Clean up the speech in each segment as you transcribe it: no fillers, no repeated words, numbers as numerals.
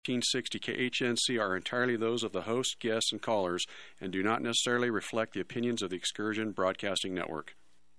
1860 KHNC are entirely those of the host, guests, and callers, and do not necessarily reflect the opinions of the Excursion Broadcasting Network.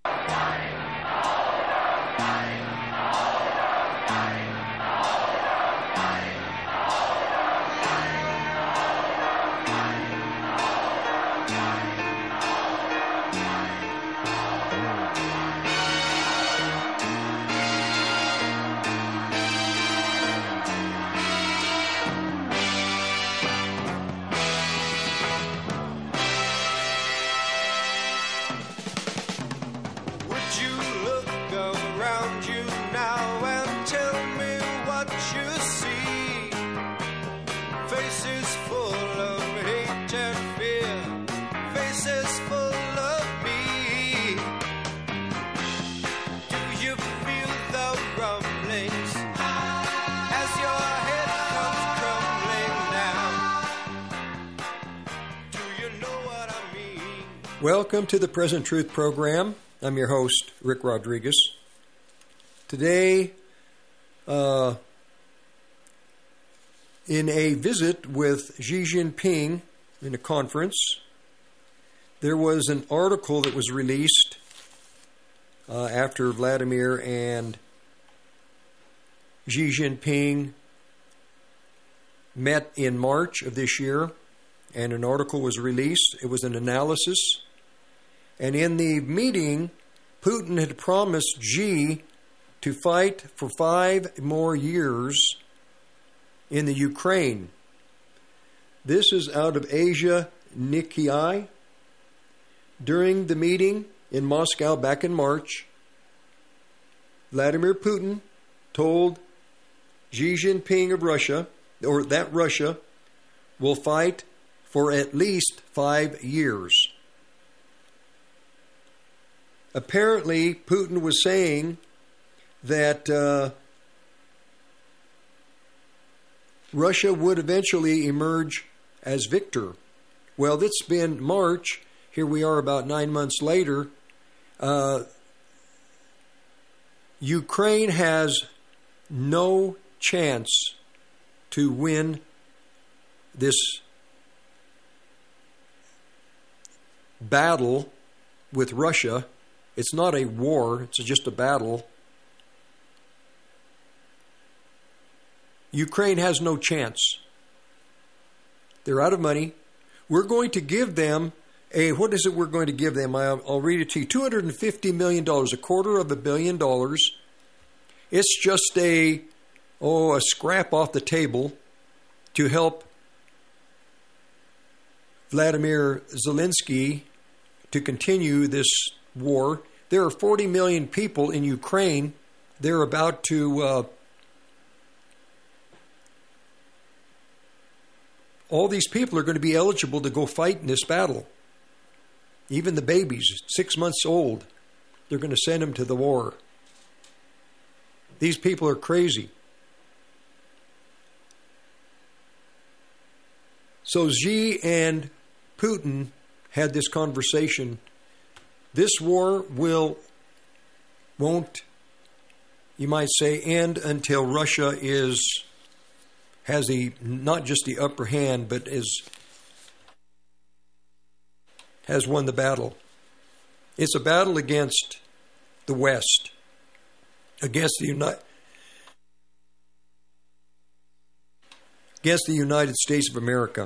Welcome to the Present Truth Program. I'm your host, Rick Rodriguez. Today, in a visit with Xi Jinping in a conference, there was an article that was released after Vladimir and Xi Jinping met in March of this year, and an article was released. It was an analysis. And in the meeting, Putin had promised Xi to fight for 5 more years in the Ukraine. This is out of Asia Nikkei. During the meeting in Moscow back in March, Vladimir Putin told Xi Jinping of Russia, or that Russia will fight for at least 5 years. Apparently, Putin was saying that Russia would eventually emerge as victor. Well, it's been March. Here we are about 9 months later. Ukraine has no chance to win this battle with Russia. It's not a war, it's just a battle. Ukraine has no chance. They're out of money. We're going to give them what is it we're going to give them? I'll read it to you. $250 million, $250 million. It's just a scrap off the table to help Vladimir Zelensky to continue this war. There are 40 million people in Ukraine. They're about to all these people are going to be eligible to go fight in this battle. Even the babies, 6 months old, they're going to send them to the war. These people are crazy. So Xi and Putin had this conversation. This war won't, you might say, end until Russia has not just the upper hand, but has won the battle. It's a battle against the West, against the United States of America.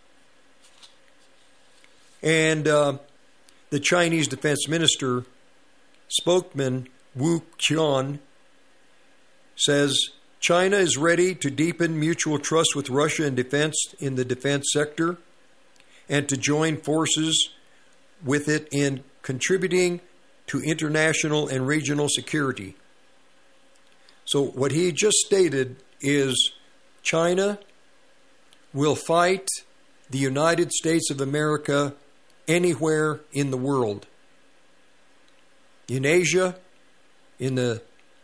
And the Chinese Defense Minister, spokesman Wu Qian, says China is ready to deepen mutual trust with Russia in the defense sector and to join forces with it in contributing to international and regional security. So what he just stated is China will fight the United States of America anywhere in the world. In Asia, in the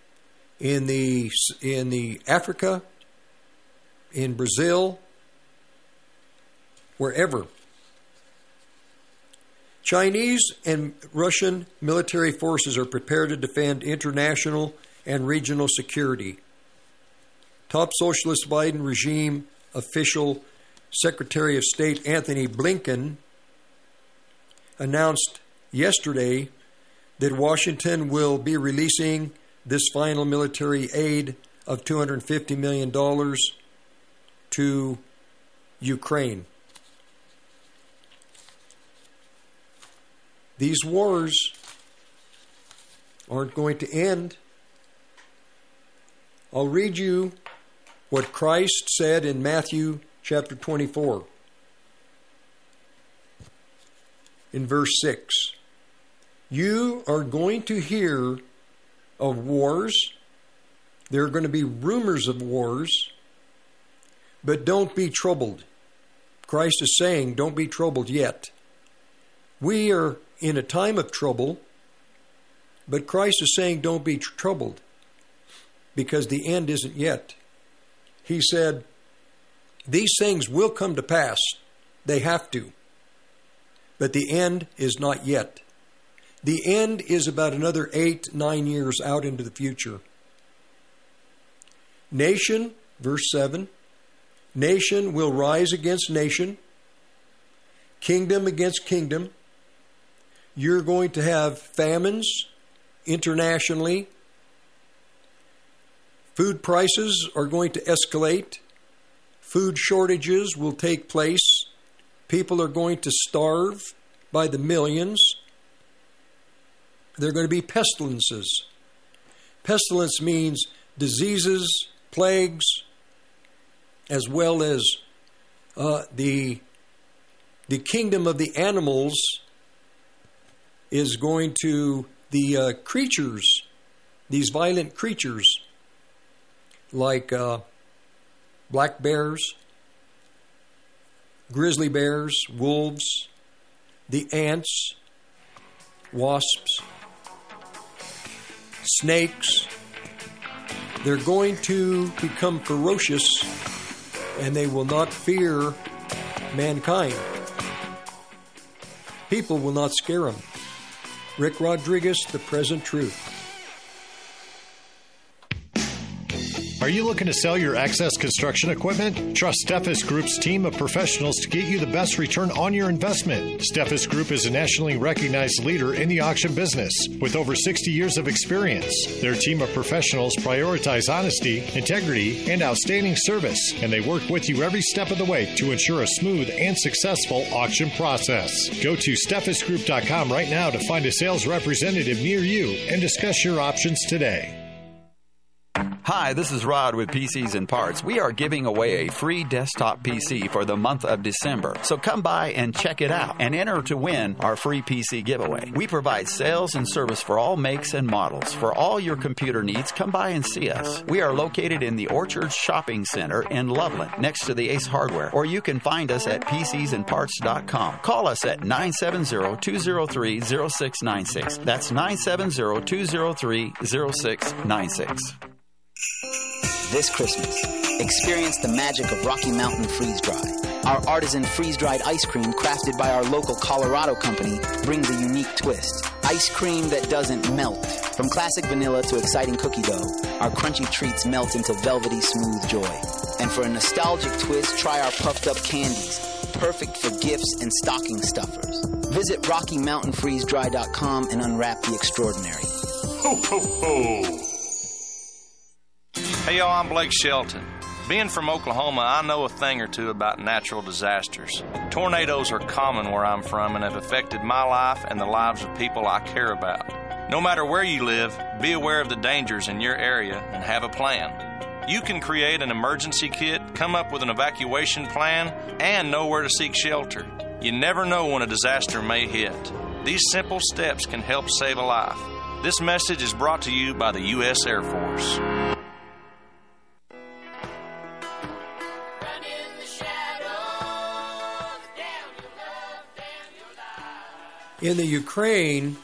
Africa, in Brazil, wherever. Chinese and Russian military forces are prepared to defend international and regional security. Top socialist Biden regime official, Secretary of State Anthony Blinken announced yesterday that Washington will be releasing this final military aid of $250 million to Ukraine. These wars aren't going to end. I'll read you what Christ said in Matthew chapter 24, in verse 6. You are going to hear of wars. There are going to be rumors of wars, but don't be troubled. Christ is saying, don't be troubled yet. We are in a time of trouble, but Christ is saying, don't be troubled, because the end isn't yet. He said, these things will come to pass. They have to. But the end is not yet. The end is about another 8-9 years out into the future. Nation, verse 7, nation will rise against nation, kingdom against kingdom. You're going to have famines internationally. Food prices are going to escalate. Food shortages will take place. People are going to starve by the millions. There are going to be pestilences. Pestilence means diseases, plagues, as well as the kingdom of the animals is going to, the creatures, these violent creatures like black bears, grizzly bears, wolves, the ants, wasps, snakes. They're going to become ferocious, and they will not fear mankind. People will not scare them. Rick Rodriguez, The Present Truth. Are you looking to sell your excess construction equipment? Trust Steffes Group's team of professionals to get you the best return on your investment. Steffes Group is a nationally recognized leader in the auction business with over 60 years of experience. Their team of professionals prioritize honesty, integrity, and outstanding service, and they work with you every step of the way to ensure a smooth and successful auction process. Go to SteffesGroup.com right now to find a sales representative near you and discuss your options today. Hi, this is Rod with PCs and Parts. We are giving away a free desktop PC for the month of December. So come by and check it out and enter to win our free PC giveaway. We provide sales and service for all makes and models. For all your computer needs, come by and see us. We are located in the Orchard Shopping Center in Loveland, next to the Ace Hardware, or you can find us at PCsandParts.com. Call us at 970-203-0696. That's 970-203-0696. This Christmas, experience the magic of Rocky Mountain Freeze Dry. Our artisan freeze-dried ice cream crafted by our local Colorado company brings a unique twist. Ice cream that doesn't melt. From classic vanilla to exciting cookie dough, our crunchy treats melt into velvety smooth joy. And for a nostalgic twist, try our puffed up candies, perfect for gifts and stocking stuffers. Visit RockyMountainFreezeDry.com and unwrap the extraordinary. Ho, ho, ho! Hey, y'all, I'm Blake Shelton. Being from Oklahoma, I know a thing or two about natural disasters. Tornadoes are common where I'm from and have affected my life and the lives of people I care about. No matter where you live, be aware of the dangers in your area and have a plan. You can create an emergency kit, come up with an evacuation plan, and know where to seek shelter. You never know when a disaster may hit. These simple steps can help save a life. This message is brought to you by the U.S. Air Force. In the Ukraine,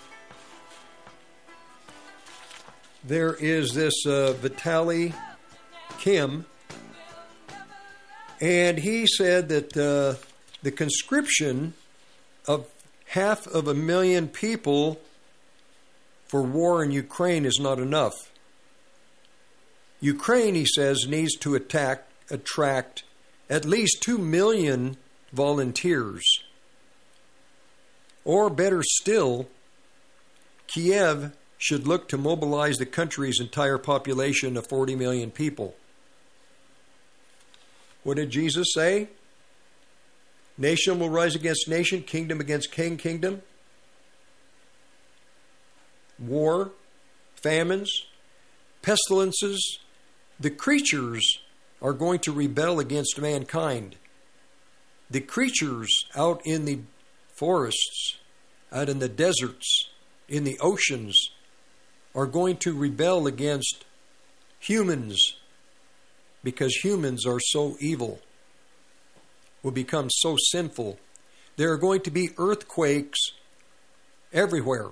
there is this Vitaly Kim, and he said that the conscription of 500,000 people for war in Ukraine is not enough. Ukraine, he says, needs to attract at least 2 million volunteers. Or better still, Kiev should look to mobilize the country's entire population of 40 million people. What did Jesus say? Nation will rise against nation, kingdom against kingdom. War, famines, pestilences. The creatures are going to rebel against mankind. The creatures out in the forests, out in the deserts, in the oceans, are going to rebel against humans because humans are so evil, will become so sinful. There are going to be earthquakes everywhere.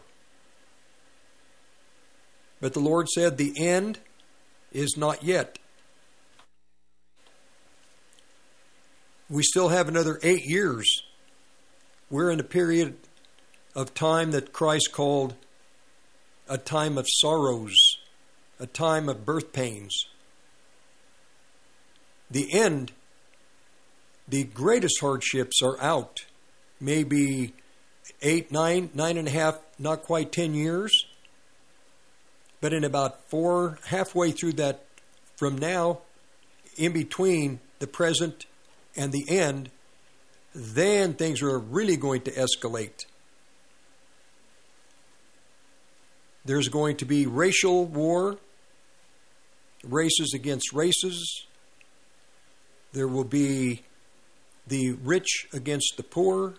But the Lord said the end is not yet. We still have another 8 years. We're in a period of time that Christ called a time of sorrows, a time of birth pains. The end, the greatest hardships are out. Maybe 8, 9, 9.5, not quite 10 years. But in about 4, halfway through that, from now, in between the present and the end, then things are really going to escalate. There's going to be racial war, races against races. There will be the rich against the poor.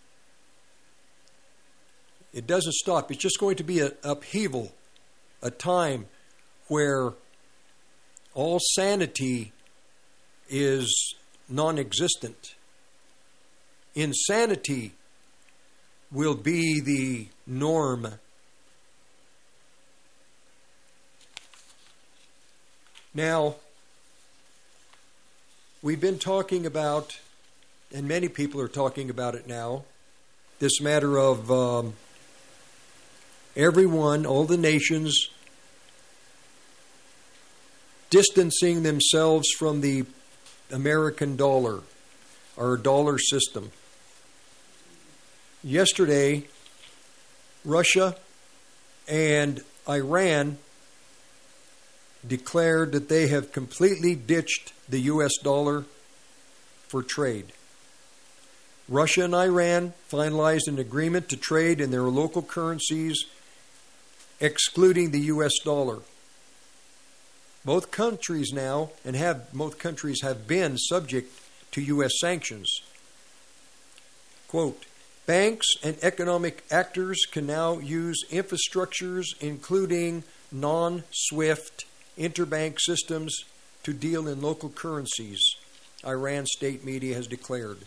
It doesn't stop. It's just going to be an upheaval, a time where all sanity is non-existent. Insanity will be the norm. Now, we've been talking about, and many people are talking about it now, this matter of everyone, all the nations, distancing themselves from the American dollar, our dollar system. Yesterday, Russia and Iran declared that they have completely ditched the U.S. dollar for trade. Russia and Iran finalized an agreement to trade in their local currencies, excluding the U.S. dollar. Both countries now, both countries have been subject to U.S. sanctions. Quote, banks and economic actors can now use infrastructures, including non-SWIFT interbank systems, to deal in local currencies, Iran state media has declared.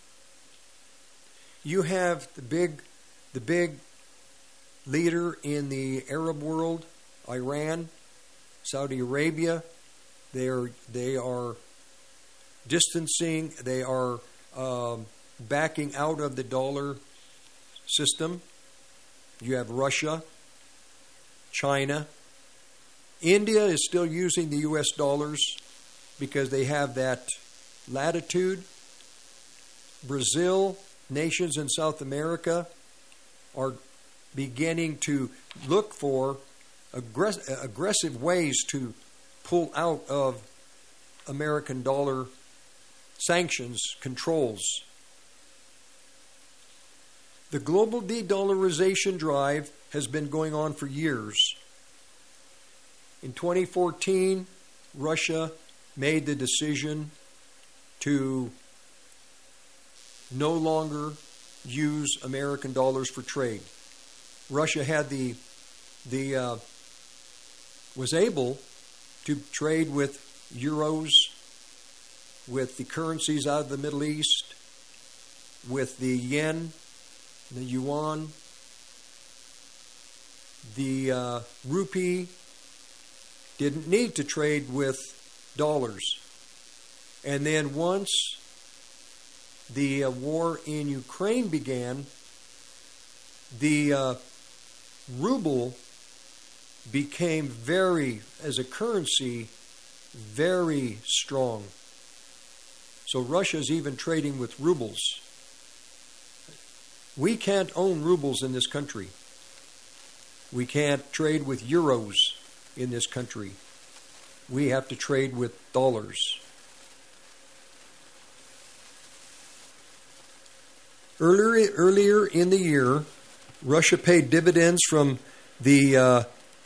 You have the big leader in the Arab world, Iran, Saudi Arabia. They are distancing. They are backing out of the dollar system. You have Russia, China. India is still using the U.S. dollars because they have that latitude. Brazil, nations in South America are beginning to look for aggressive ways to pull out of American dollar sanctions controls. The global de-dollarization drive has been going on for years. In 2014, Russia made the decision to no longer use American dollars for trade. Russia had was able to trade with euros, with the currencies out of the Middle East, with the yen, the yuan, the rupee. Didn't need to trade with dollars. And then once the war in Ukraine began, the ruble became as a currency, very strong. So Russia's even trading with rubles. We can't own rubles in this country. We can't trade with euros in this country. We have to trade with dollars. Earlier in the year, Russia paid dividends from the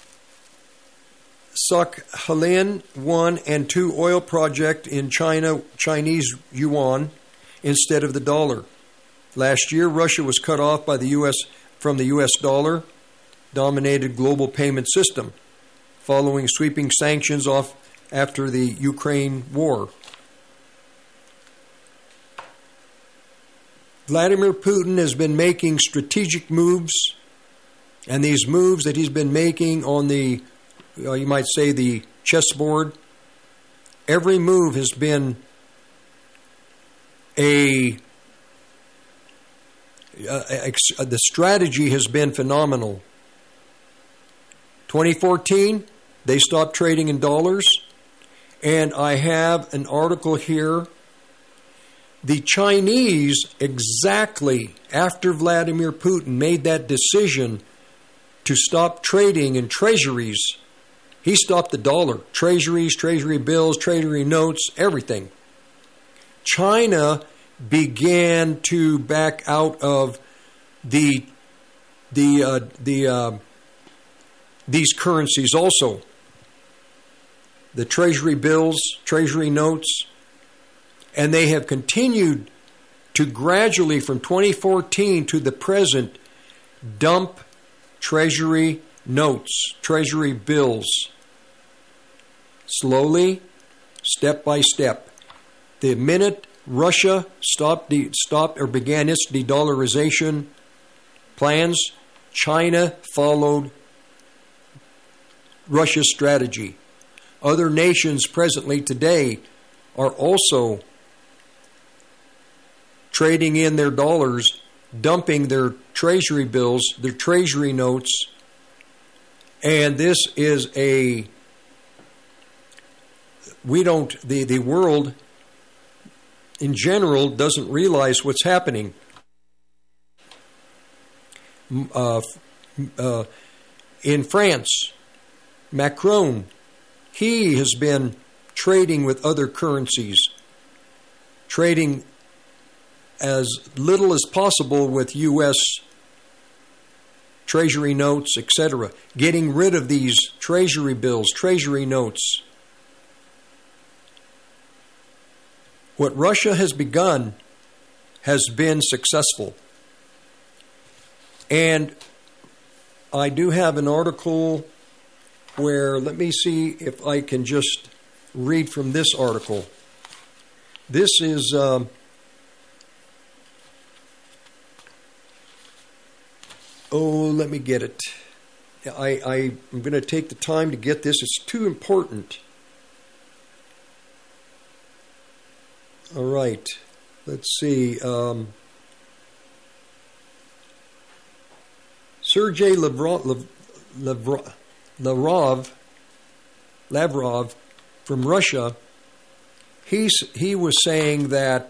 Sakhalin 1 and 2 oil project in Chinese yuan instead of the dollar. Last year, Russia was cut off by the U.S. from the U.S. dollar-dominated global payment system, following sweeping sanctions off after the Ukraine war. Vladimir Putin has been making strategic moves, and these moves that he's been making on the, you might say, the chessboard, every move has been the strategy has been phenomenal. 2014, they stopped trading in dollars, and I have an article here. The Chinese, exactly after Vladimir Putin made that decision to stop trading in treasuries, he stopped the dollar. Treasuries, treasury bills, treasury notes, everything. China began to back out of these currencies also. The treasury bills, treasury notes, and they have continued to gradually, from 2014 to the present, dump treasury notes, treasury bills. Slowly, step by step. The minute Russia stopped or began its de-dollarization plans, China followed Russia's strategy. Other nations presently today are also trading in their dollars, dumping their treasury bills, their treasury notes, and this is the world in general doesn't realize what's happening. In France, Macron, he has been trading with other currencies, trading as little as possible with U.S. treasury notes, etc., getting rid of these treasury bills, treasury notes. What Russia has begun has been successful. And I do have an article where, let me see if I can just read from this article. This is let me get it. I'm going to take the time to get this. It's too important. All right. Let's see. Sergei Lavrov from Russia, he was saying that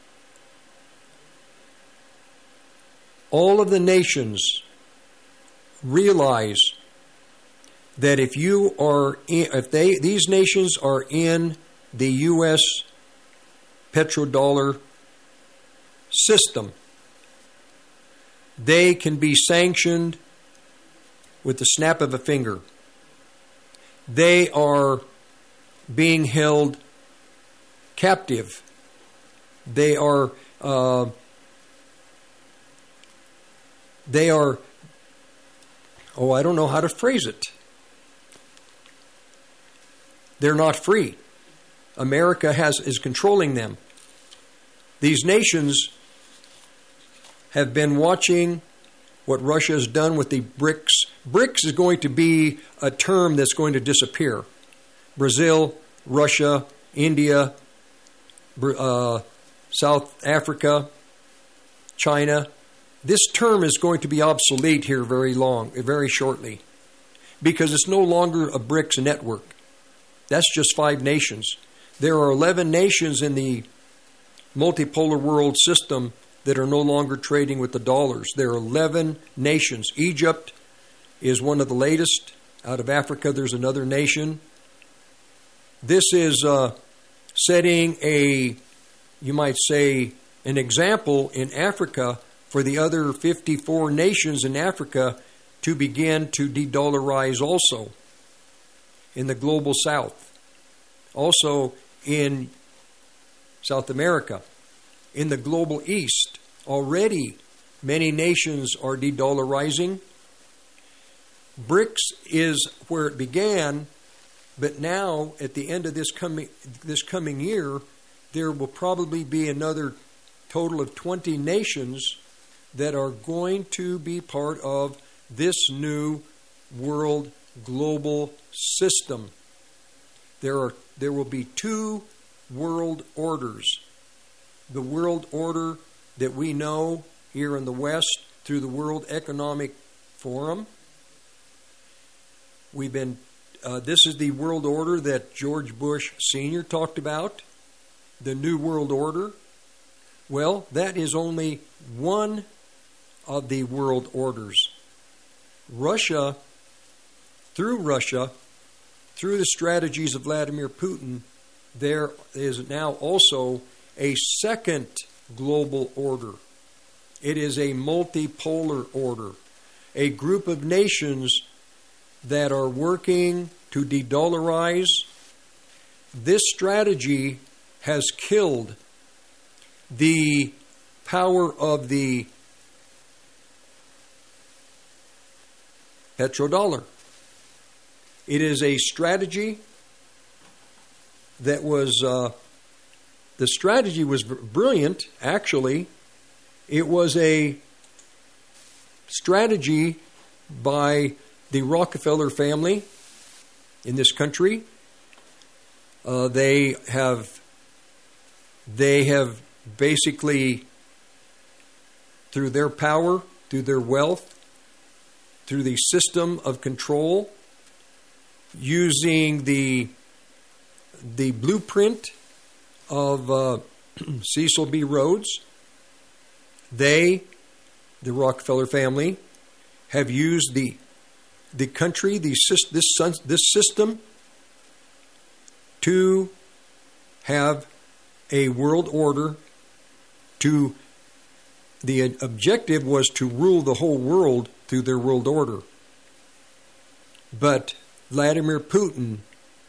all of the nations realize that these nations are in the U.S. petrodollar system, they can be sanctioned with the snap of a finger. They are being held captive. They are I don't know how to phrase it. They're not free. America is controlling them. These nations have been watching what Russia has done with the BRICS. BRICS is going to be a term that's going to disappear. Brazil, Russia, India, South Africa, China. This term is going to be obsolete here very shortly, because it's no longer a BRICS network. That's just 5 nations. There are 11 nations in the multipolar world system that are no longer trading with the dollars. There are 11 nations. Egypt is one of the latest. Out of Africa, there's another nation. This is setting you might say, an example in Africa for the other 54 nations in Africa to begin to de-dollarize also in the global south. Also in South America. In the global east, already many nations are de-dollarizing. BRICS is where it began, but now at the end of this coming year, there will probably be another total of 20 nations that are going to be part of this new world global system. There will be two world orders. The world order that we know here in the West through the World Economic Forum. This is the world order that George Bush Sr. talked about, the New World Order. Well, that is only one of the world orders. Russia, through the strategies of Vladimir Putin, there is now also a second global order. It is a multipolar order, a group of nations that are working to de-dollarize. This strategy has killed the power of the petrodollar. It is a strategy that was, the strategy was brilliant, actually. It was a strategy by the Rockefeller family in this country. They have basically, through their power, through their wealth, through the system of control, using the blueprint of Cecil B. Rhodes, the Rockefeller family, have used the country, this system, to have a world order. The objective was to rule the whole world through their world order. But Vladimir Putin,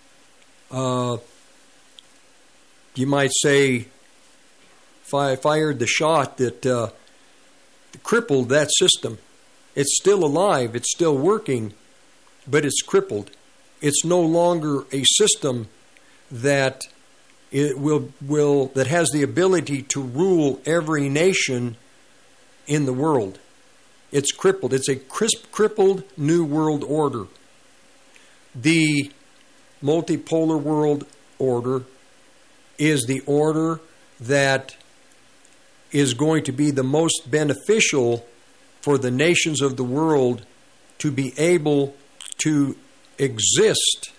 you might say, fired the shot that crippled that system. It's still alive, it's still working, but it's crippled. It's no longer a system that that has the ability to rule every nation in the world. It's crippled. It's a crippled new world order. The multipolar world order is the order that is going to be the most beneficial for the nations of the world to be able to exist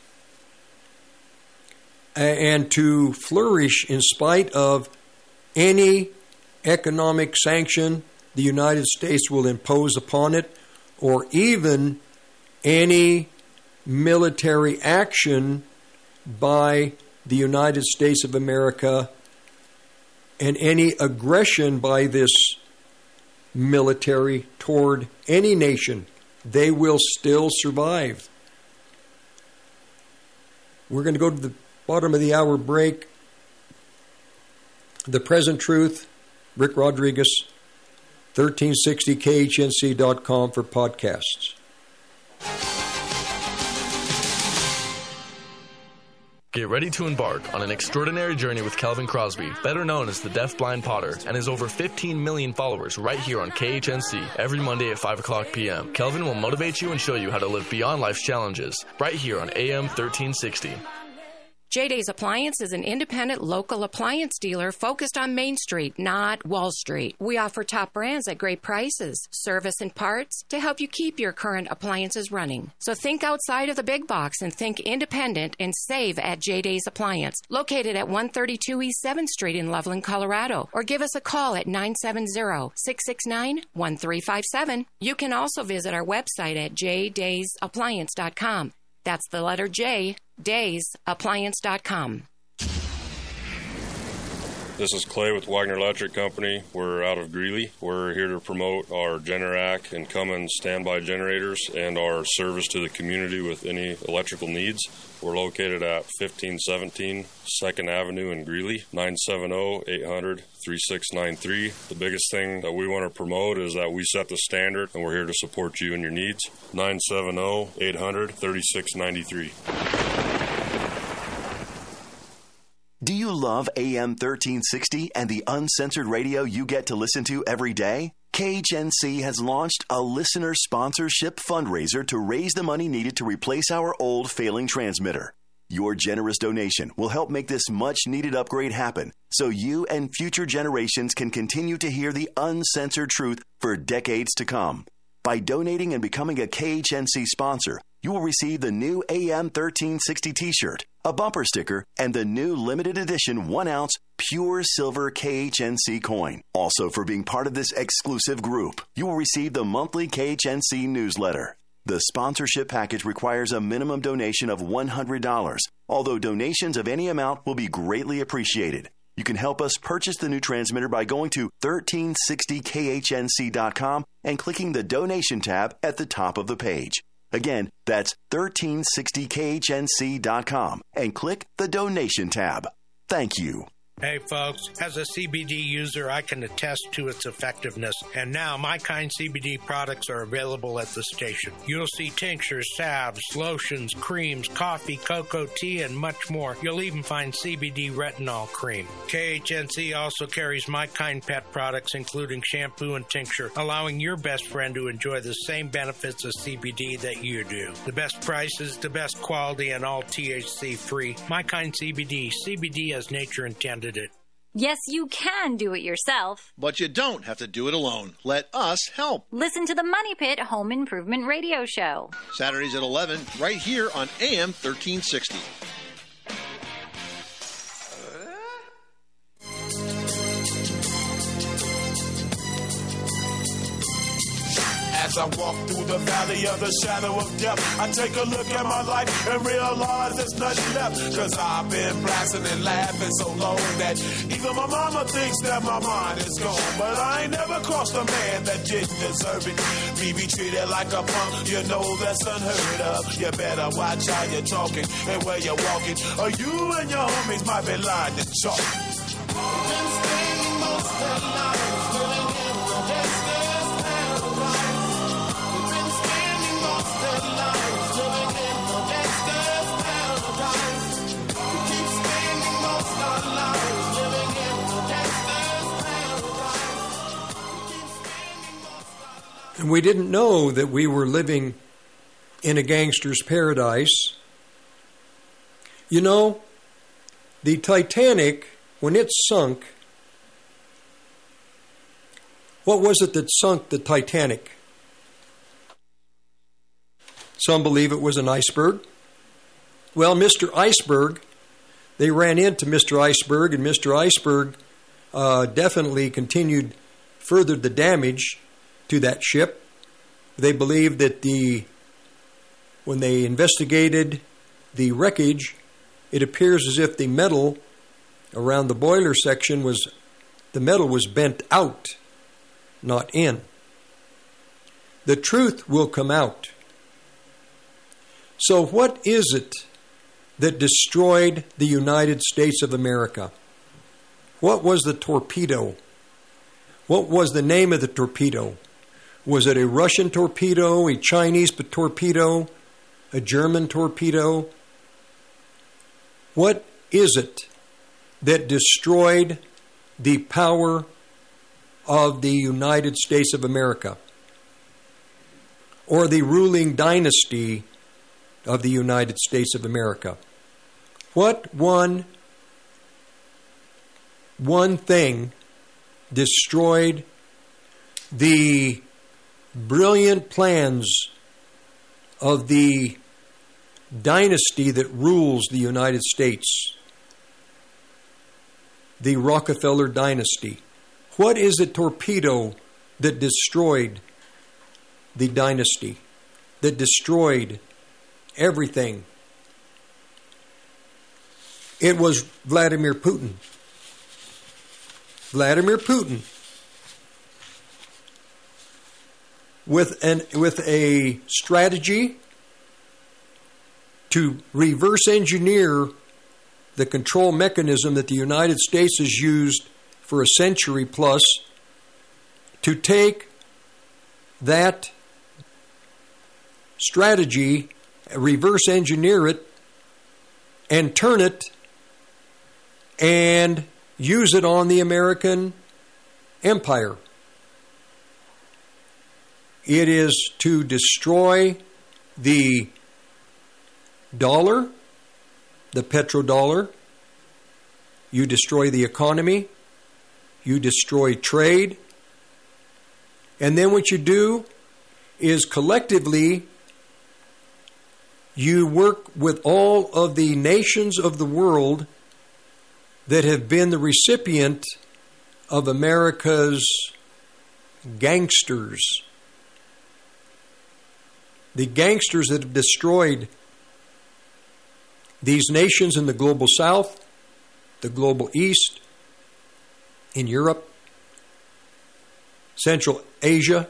and to flourish in spite of any economic sanction the United States will impose upon it, or even any military action by the United States of America, and any aggression by this military toward any nation. They will still survive. We're going to go to the bottom of the hour break. The Present Truth, Rick Rodriguez, 1360khnc.com for podcasts. Get ready to embark on an extraordinary journey with Kelvin Crosby, better known as the Deaf Blind Potter, and his over 15 million followers right here on KHNC every Monday at 5 o'clock p.m. Kelvin will motivate you and show you how to live beyond life's challenges right here on AM 1360. J-Days Appliance is an independent local appliance dealer focused on Main Street, not Wall Street. We offer top brands at great prices, service and parts to help you keep your current appliances running. So think outside of the big box and think independent and save at J-Days Appliance, located at 132 East 7th Street in Loveland, Colorado. Or give us a call at 970-669-1357. You can also visit our website at jdaysappliance.com. That's the letter J, daysappliance.com. This is Clay with Wagner Electric Company. We're out of Greeley. We're here to promote our Generac and Cummins standby generators and our service to the community with any electrical needs. We're located at 1517 2nd Avenue in Greeley, 970-800-3693. The biggest thing that we want to promote is that we set the standard, and we're here to support you and your needs. 970-800-3693. Do you love AM 1360 and the uncensored radio you get to listen to every day? KHNC has launched a listener sponsorship fundraiser to raise the money needed to replace our old failing transmitter. Your generous donation will help make this much-needed upgrade happen so you and future generations can continue to hear the uncensored truth for decades to come. By donating and becoming a KHNC sponsor, you will receive the new AM 1360 t-shirt, a bumper sticker, and the new limited edition 1-ounce pure silver KHNC coin. Also, for being part of this exclusive group, you will receive the monthly KHNC newsletter. The sponsorship package requires a minimum donation of $100, although donations of any amount will be greatly appreciated. You can help us purchase the new transmitter by going to 1360khnc.com and clicking the donation tab at the top of the page. Again, that's 1360khnc.com and click the donation tab. Thank you. Hey folks, as a CBD user, I can attest to its effectiveness, and now My Kind CBD products are available at the station. You'll see tinctures, salves, lotions, creams, coffee, cocoa, tea, and much more. You'll even find CBD retinol cream. KHNC also carries My Kind pet products, including shampoo and tincture, allowing your best friend to enjoy the same benefits of CBD that you do. The best prices, the best quality, and all THC-free. My Kind CBD. CBD as nature intended it. Yes, you can do it yourself. But you don't have to do it alone. Let us help. Listen to the Money Pit Home Improvement Radio Show. Saturdays at 11, right here on AM 1360. As I walk through the valley of the shadow of death, I take a look at my life and realize there's nothing left. Cause I've been blasting and laughing so long that even my mama thinks that my mind is gone. But I ain't never crossed a man that didn't deserve it. Be treated like a punk, you know that's unheard of. You better watch how you're talking and where you're walking, or you and your homies might be lying to chalk. Been staying most of the life, living in the gangster's paradise. And we didn't know that we were living in a gangster's paradise. You know, the Titanic, when it sunk, what was it that sunk the Titanic? Some believe it was an iceberg. Well, Mr. Iceberg, they ran into Mr. Iceberg, and Mr. Iceberg definitely furthered the damage to that ship. They believe that when they investigated the wreckage, it appears as if the metal around the boiler section was bent out, not in. The truth will come out. So what is it that destroyed the United States of America? What was the torpedo? What was the name of the torpedo? Was it a Russian torpedo, a Chinese torpedo, a German torpedo? What is it that destroyed the power of the United States of America, or the ruling dynasty of the United States of America? What one thing destroyed the brilliant plans of the dynasty that rules the United States? The Rockefeller dynasty. What is the torpedo that destroyed the dynasty, that destroyed everything? It was Vladimir Putin. Vladimir Putin, with a strategy to reverse engineer the control mechanism that the United States has used for a century plus, to take that strategy, reverse engineer it, and turn it and use it on the American empire. It is to destroy the dollar, the petrodollar. You destroy the economy. You destroy trade. And then what you do is collectively you work with all of the nations of the world that have been the recipient of America's gangsters. The gangsters that have destroyed these nations in the global south, the global east, in Europe, Central Asia,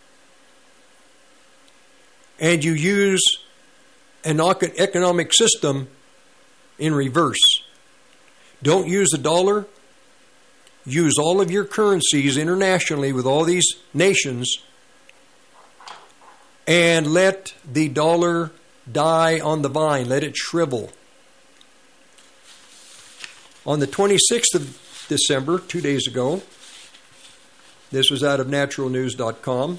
and you use an economic system in reverse. Don't use the dollar. Use all of your currencies internationally with all these nations, and let the dollar die on the vine. Let it shrivel. On the 26th of December, 2 days ago, this was out of naturalnews.com,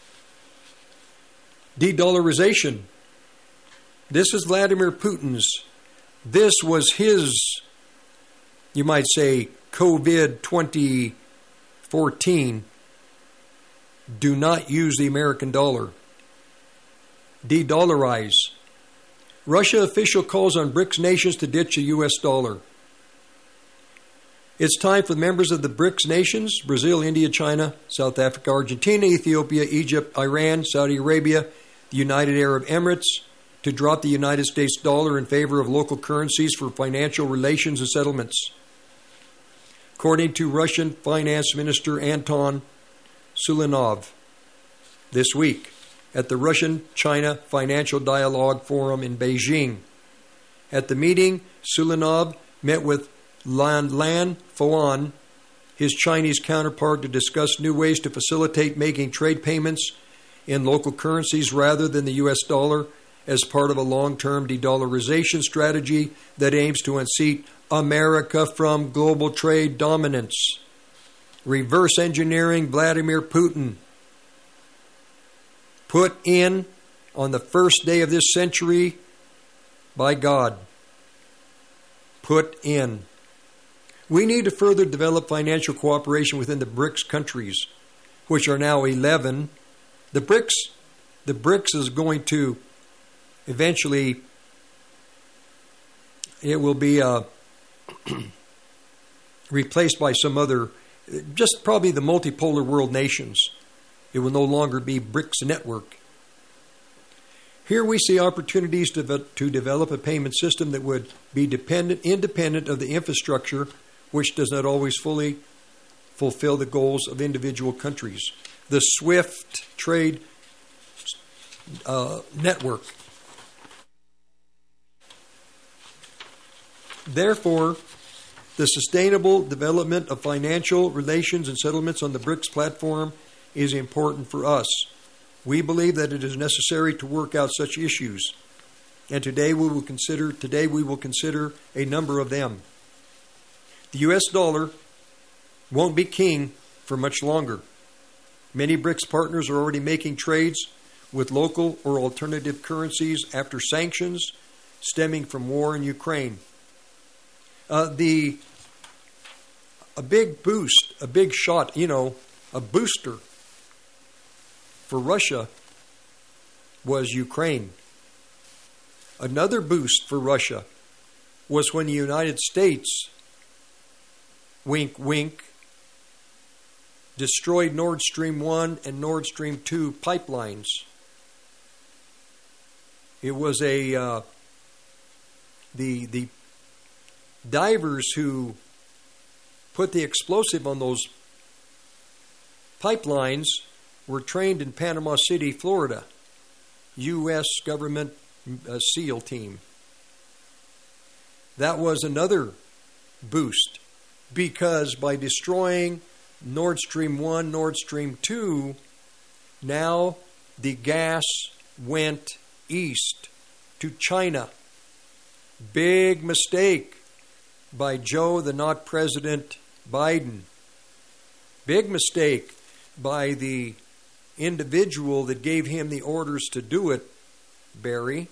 de-dollarization. This is Vladimir Putin's. This was his, you might say, COVID 2014. Do not use the American dollar. De-dollarize. Russia official calls on BRICS nations to ditch the U.S. dollar. It's time for the members of the BRICS nations, Brazil, India, China, South Africa, Argentina, Ethiopia, Egypt, Iran, Saudi Arabia, the United Arab Emirates, to drop the United States dollar in favor of local currencies for financial relations and settlements. According to Russian Finance Minister Anton Sulanov this week at the Russian-China Financial Dialogue Forum in Beijing. At the meeting, Sulanov met with Lan Foan, his Chinese counterpart, to discuss new ways to facilitate making trade payments in local currencies rather than the U.S. dollar as part of a long-term de-dollarization strategy that aims to unseat America from global trade dominance. Reverse engineering Vladimir Putin. Put in on the first day of this century by God. Put in. We need to further develop financial cooperation within the BRICS countries, which are now 11. The BRICS is going to eventually, it will be replaced by some other, just probably the multipolar world nations. It will no longer be BRICS network. Here we see opportunities to develop a payment system that would be independent of the infrastructure, which does not always fully fulfill the goals of individual countries. The SWIFT trade network. Therefore, the sustainable development of financial relations and settlements on the BRICS platform is important for us. We believe that it is necessary to work out such issues, and today we will consider a number of them. The U.S. dollar won't be king for much longer. Many BRICS partners are already making trades with local or alternative currencies after sanctions stemming from war in Ukraine. A big boost, a big shot, a booster for Russia was Ukraine. Another boost for Russia was when the United States, wink, wink, destroyed Nord Stream 1 and Nord Stream 2 pipelines. It was the divers who put the explosive on those pipelines were trained in Panama City, Florida. U.S. government SEAL team. That was another boost because by destroying Nord Stream 1, Nord Stream 2, now the gas went east to China. Big mistake by Joe, the not President Biden. Big mistake by the individual that gave him the orders to do it, Barry.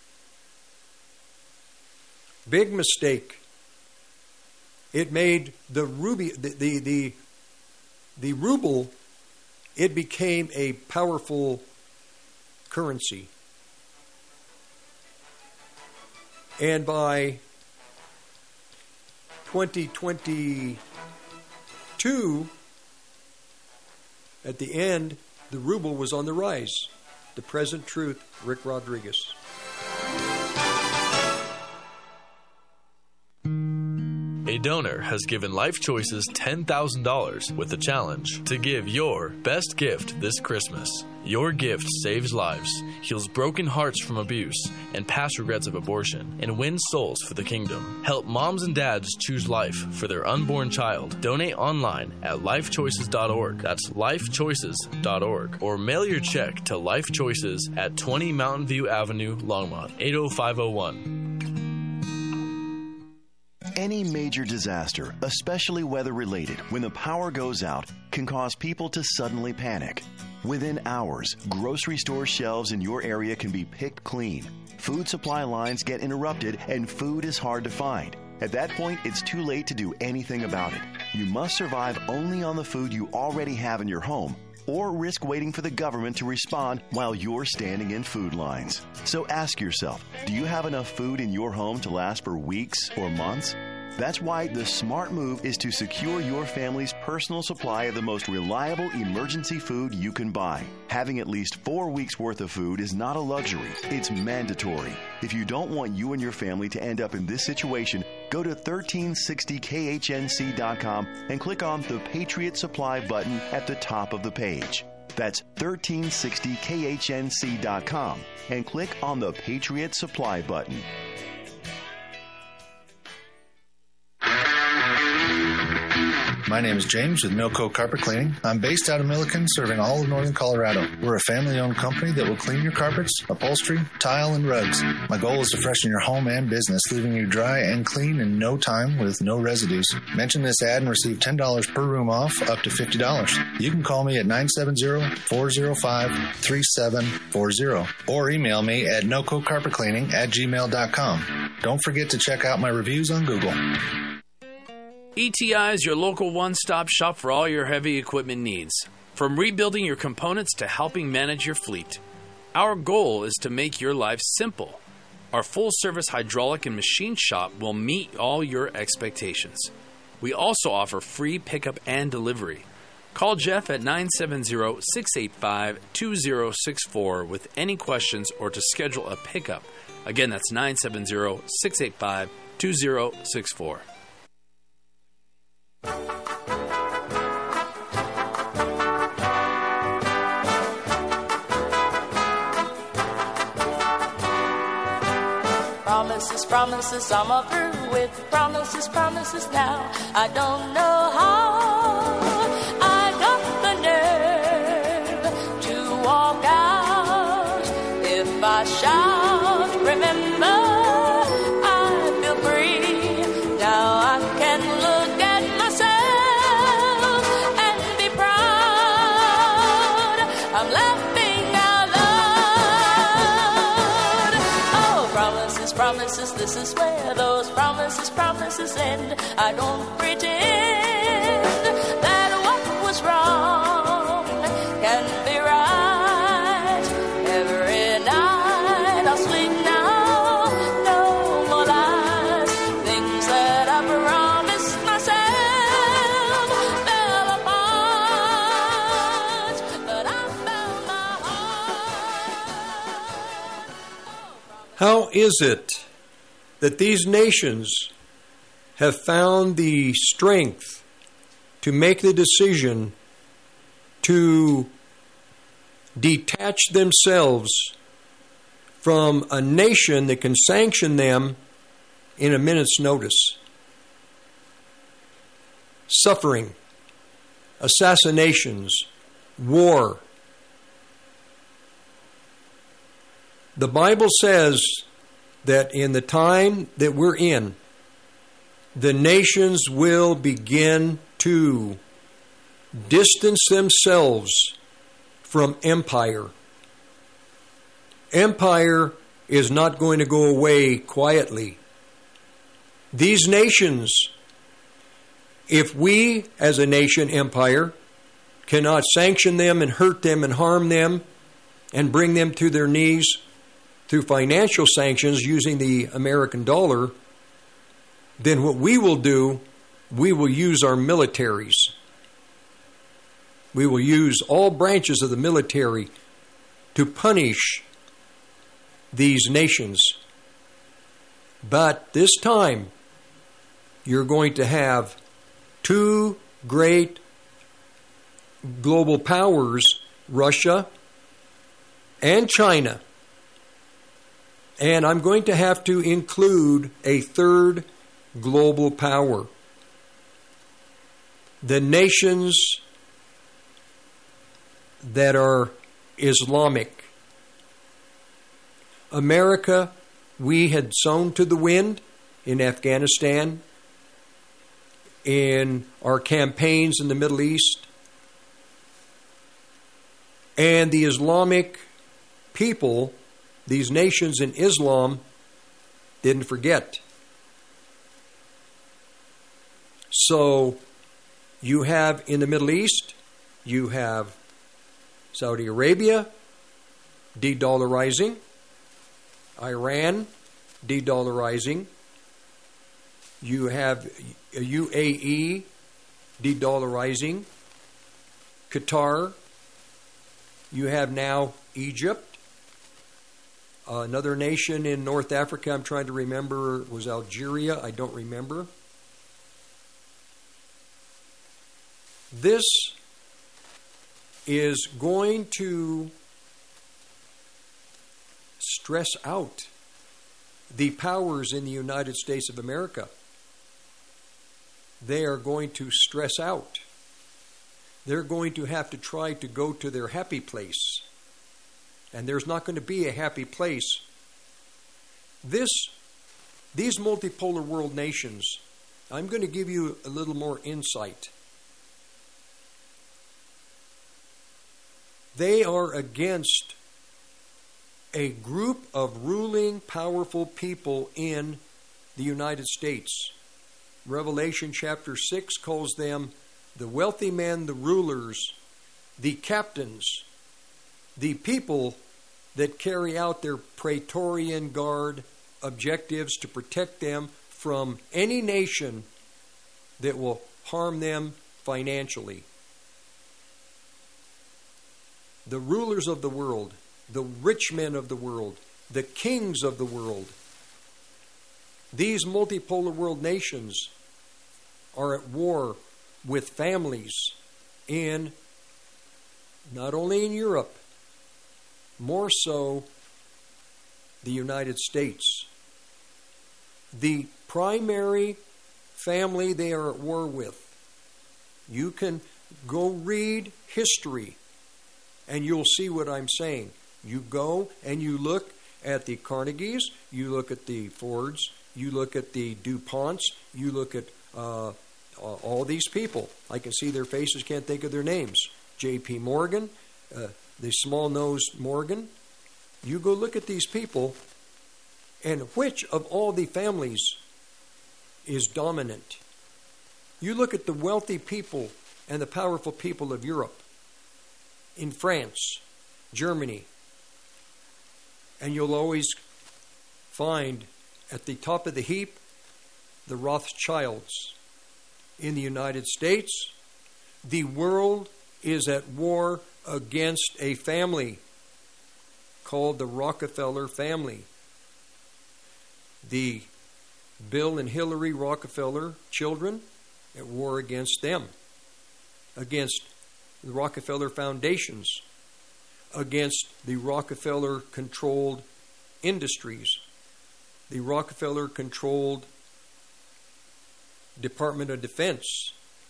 Big mistake. It made the ruble, it became a powerful currency. And by 2022, at the end, the ruble was on the rise. The Present Truth, Rick Rodriguez. A donor has given Life Choices $10,000 with the challenge to give your best gift this Christmas. Your gift saves lives, heals broken hearts from abuse and past regrets of abortion, and wins souls for the kingdom. Help moms and dads choose life for their unborn child. Donate online at lifechoices.org. That's lifechoices.org. Or mail your check to Life Choices at 20 Mountain View Avenue, Longmont, 80501. Any major disaster, especially weather-related, when the power goes out, can cause people to suddenly panic. Within hours, grocery store shelves in your area can be picked clean. Food supply lines get interrupted, and food is hard to find. At that point, it's too late to do anything about it. You must survive only on the food you already have in your home, or risk waiting for the government to respond while you're standing in food lines. So ask yourself, do you have enough food in your home to last for weeks or months? That's why the smart move is to secure your family's personal supply of the most reliable emergency food you can buy. Having at least 4 weeks' worth of food is not a luxury. It's mandatory. If you don't want you and your family to end up in this situation, go to 1360khnc.com and click on the Patriot Supply button at the top of the page. That's 1360khnc.com and click on the Patriot Supply button. My name is James with Milco Carpet Cleaning. I'm based out of Milliken, serving all of northern Colorado. We're a family-owned company that will clean your carpets, upholstery, tile, and rugs. My goal is to freshen your home and business, leaving you dry and clean in no time with no residues. Mention this ad and receive $10 per room off, up to $50. You can call me at 970-405-3740 or email me at nococarpetcleaning@gmail.com. Don't forget to check out my reviews on Google. ETI is your local one-stop shop for all your heavy equipment needs. From rebuilding your components to helping manage your fleet. Our goal is to make your life simple. Our full-service hydraulic and machine shop will meet all your expectations. We also offer free pickup and delivery. Call Jeff at 970-685-2064 with any questions or to schedule a pickup. Again, that's 970-685-2064. Promises, promises, I'm a through with promises, promises now. I don't know how I got the nerve to walk out. If I shout, remember, I feel free. Now I can look at myself and be proud. I'm laughing out loud. Oh, promises, promises. promises, this is where those promises end. I don't pretend that what was wrong can be right. Every night I'll sleep now, no more lies. Things that I promised myself fell apart, but I found my heart. How is it that these nations have found the strength to make the decision to detach themselves from a nation that can sanction them in a minute's notice? Suffering, assassinations, war. The Bible says that in the time that we're in, the nations will begin to distance themselves from empire. Empire is not going to go away quietly. These nations, if we as a nation empire cannot sanction them and hurt them and harm them and bring them to their knees through financial sanctions using the American dollar, then what we will do, we will use our militaries. We will use all branches of the military to punish these nations. But this time, you're going to have two great global powers, Russia and China. And I'm going to have to include a third global power. The nations that are Islamic. America, we had sown to the wind in Afghanistan, in our campaigns in the Middle East, and the Islamic people, these nations in Islam, didn't forget. So you have in the Middle East, you have Saudi Arabia de-dollarizing, Iran de-dollarizing, you have UAE de-dollarizing, Qatar, you have now Egypt, another nation in North Africa I'm trying to remember was Algeria, I don't remember. This is going to stress out the powers in the United States of America. They are going to stress out. They're going to have to try to go to their happy place. And there's not going to be a happy place. These multipolar world nations, I'm going to give you a little more insight. They are against a group of ruling, powerful people in the United States. Revelation chapter 6 calls them the wealthy men, the rulers, the captains, the people that carry out their Praetorian Guard objectives to protect them from any nation that will harm them financially. The rulers of the world, the rich men of the world, the kings of the world. These multipolar world nations are at war with families in, not only in Europe, more so the United States. The primary family they are at war with. You can go read history and you'll see what I'm saying. You go and you look at the Carnegies, you look at the Fords, you look at the DuPonts, you look at all these people. I can see their faces, can't think of their names. J.P. Morgan, the small-nosed Morgan. You go look at these people And which of all the families is dominant? You look at the wealthy people and the powerful people of Europe, in France, Germany, and you'll always find at the top of the heap the Rothschilds. In the United States, the world is at war against a family called the Rockefeller family. The Bill and Hillary Rockefeller children at war against them, against the Rockefeller foundations, against the Rockefeller-controlled industries, the Rockefeller-controlled Department of Defense,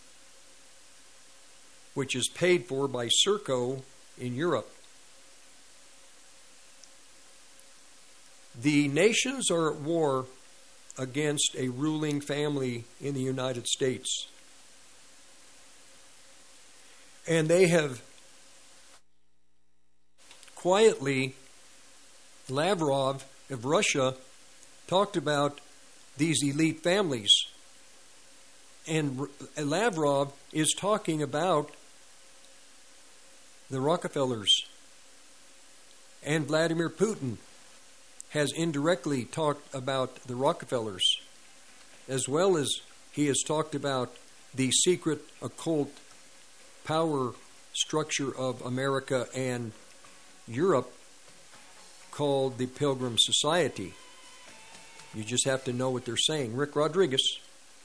which is paid for by Serco in Europe. The nations are at war against a ruling family in the United States. And they have quietly, Lavrov of Russia talked about these elite families. And Lavrov is talking about the Rockefellers. And Vladimir Putin has indirectly talked about the Rockefellers, as well as he has talked about the secret occult power structure of America and Europe called the Pilgrim Society. You just have to know what they're saying. Rick Rodriguez.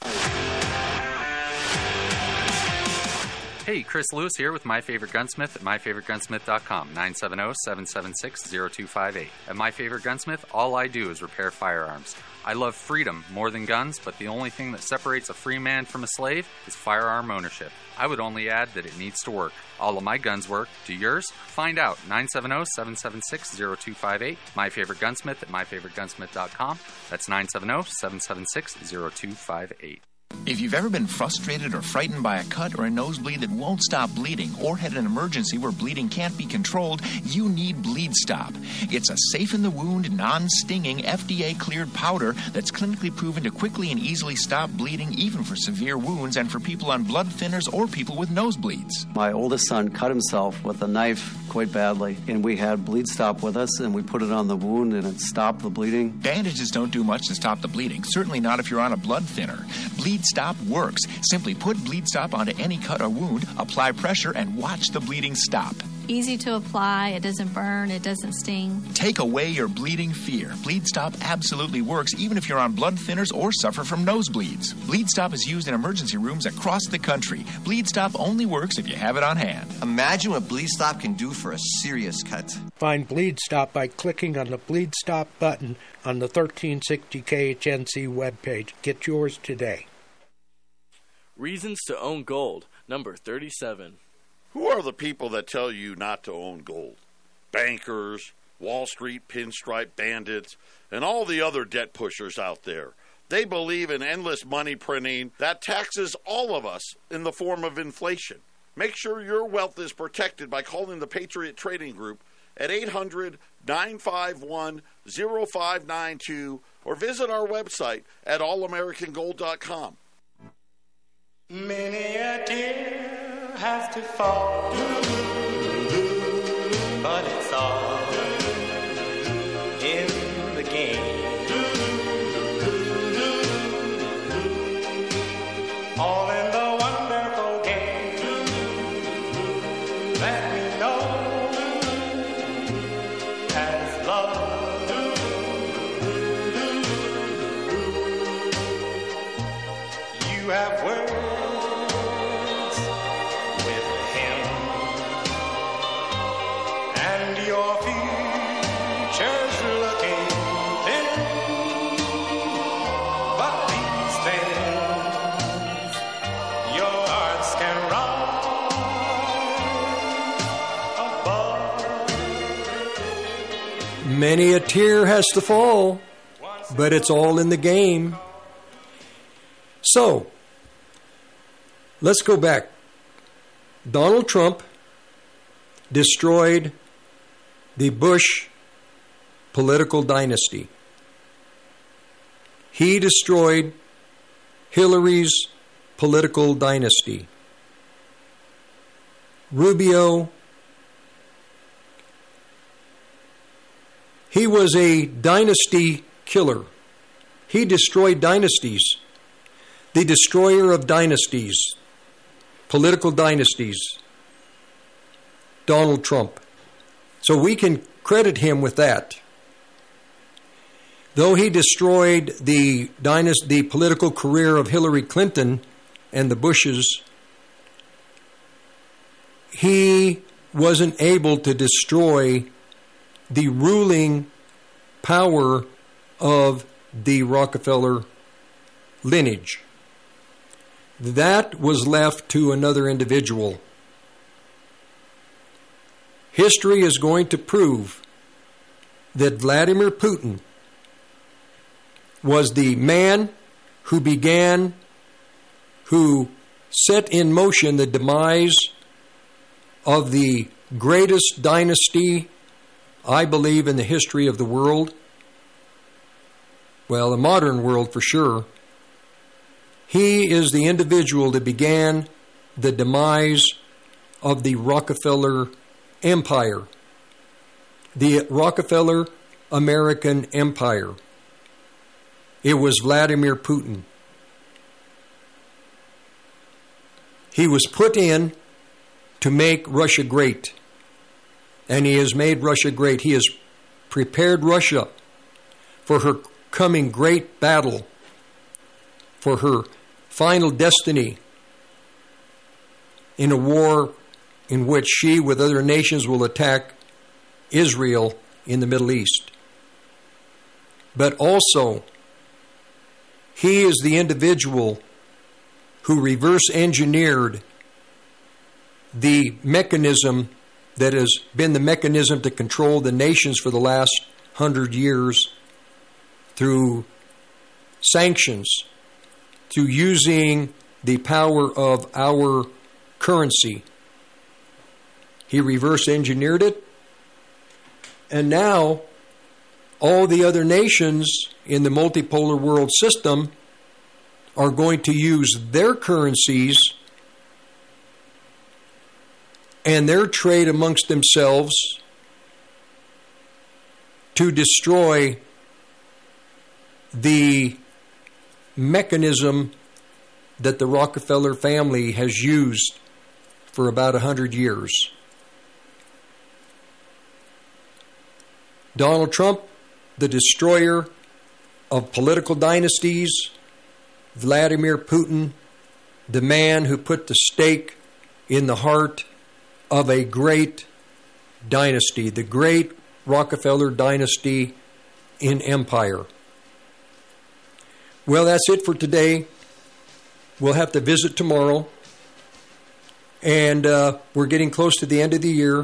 Hey, Chris Lewis here with My Favorite Gunsmith at MyFavoriteGunsmith.com, 970-776-0258. At My Favorite Gunsmith, all I do is repair firearms. I love freedom more than guns, but the only thing that separates a free man from a slave is firearm ownership. I would only add that it needs to work. All of my guns work. Do yours? Find out. 970-776-0258. My Favorite Gunsmith at MyFavoriteGunsmith.com. That's 970-776-0258. If you've ever been frustrated or frightened by a cut or a nosebleed that won't stop bleeding, or had an emergency where bleeding can't be controlled, you need Bleed Stop. It's a safe-in-the-wound, non-stinging, FDA-cleared powder that's clinically proven to quickly and easily stop bleeding, even for severe wounds and for people on blood thinners or people with nosebleeds. My oldest son cut himself with a knife quite badly, and we had Bleed Stop with us, and we put it on the wound, and it stopped the bleeding. Bandages don't do much to stop the bleeding, certainly not if you're on a blood thinner. Bleed Stop works. Simply put Bleed Stop onto any cut or wound, apply pressure, and watch the bleeding stop. Easy to apply, it doesn't burn, it doesn't sting. Take away your bleeding fear. Bleed Stop absolutely works even if you're on blood thinners or suffer from nosebleeds. Bleed Stop is used in emergency rooms across the country. Bleed Stop only works if you have it on hand. Imagine what Bleed Stop can do for a serious cut. Find Bleed Stop by clicking on the Bleed Stop button on the 1360 KHNC webpage. Get yours today. Reasons to own gold, number 37. Who are the people that tell you not to own gold? Bankers, Wall Street pinstripe bandits, and all the other debt pushers out there. They believe in endless money printing that taxes all of us in the form of inflation. Make sure your wealth is protected by calling the Patriot Trading Group at 800-951-0592 or visit our website at allamericangold.com. Many a tear has to fall, but it's all in the game. All in the wonderful game that we know as love. You have words your future's looking thin, but these things your hearts can rise above. Many a tear has to fall, but it's all in the game. So, let's go back. Donald Trump destroyed the Bush political dynasty. He destroyed Hillary's political dynasty. Rubio, he was a dynasty killer. He destroyed dynasties. The destroyer of dynasties, political dynasties, Donald Trump. So we can credit him with that. Though he destroyed the political career of Hillary Clinton and the Bushes, he wasn't able to destroy the ruling power of the Rockefeller lineage. That was left to another individual. History is going to prove that Vladimir Putin was the man who set in motion the demise of the greatest dynasty, I believe, in the history of the world. Well, the modern world for sure. He is the individual that began the demise of the Rockefeller Empire, the Rockefeller American Empire. It was Vladimir Putin. He was put in to make Russia great, and he has made Russia great. He has prepared Russia for her coming great battle, for her final destiny in a war in which she, with other nations, will attack Israel in the Middle East. But also, he is the individual who reverse engineered the mechanism that has been the mechanism to control the nations for the last 100 years through sanctions, through using the power of our currency. He reverse engineered it, and now all the other nations in the multipolar world system are going to use their currencies and their trade amongst themselves to destroy the mechanism that the Rockefeller family has used for about 100 years. Donald Trump, the destroyer of political dynasties, Vladimir Putin, the man who put the stake in the heart of a great dynasty, the great Rockefeller dynasty in empire. Well, that's it for today. We'll have to visit tomorrow. And we're getting close to the end of the year.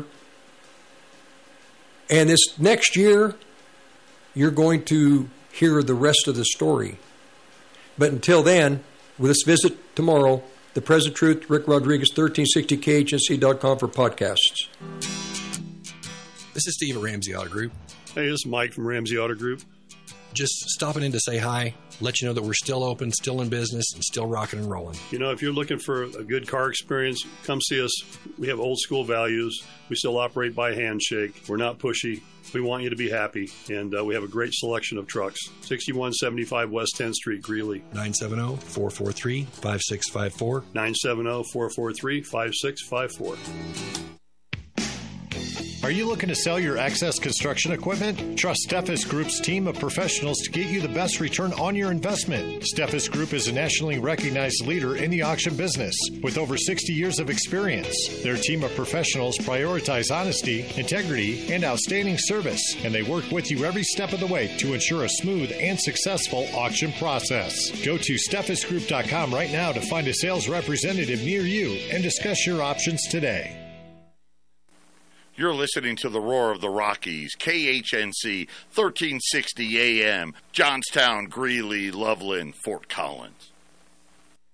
And this next year, you're going to hear the rest of the story. But until then, let's visit tomorrow. The Present Truth, Rick Rodriguez, 1360KHNC.com for podcasts. This is Steve at Ramsey Auto Group. Hey, this is Mike from Ramsey Auto Group. Just stopping in to say hi, let you know that we're still open, still in business, and still rocking and rolling. You know, if you're looking for a good car experience, come see us. We have old school values. We still operate by handshake. We're not pushy. We want you to be happy, and we have a great selection of trucks. 6175 West 10th Street, Greeley. 970-443-5654. 970-443-5654. Are you looking to sell your excess construction equipment? Trust Steffes Group's team of professionals to get you the best return on your investment. Steffes Group is a nationally recognized leader in the auction business with over 60 years of experience. Their team of professionals prioritize honesty, integrity, and outstanding service, and they work with you every step of the way to ensure a smooth and successful auction process. Go to SteffesGroup.com right now to find a sales representative near you and discuss your options today. You're listening to the Roar of the Rockies, KHNC, 1360 AM, Johnstown, Greeley, Loveland, Fort Collins.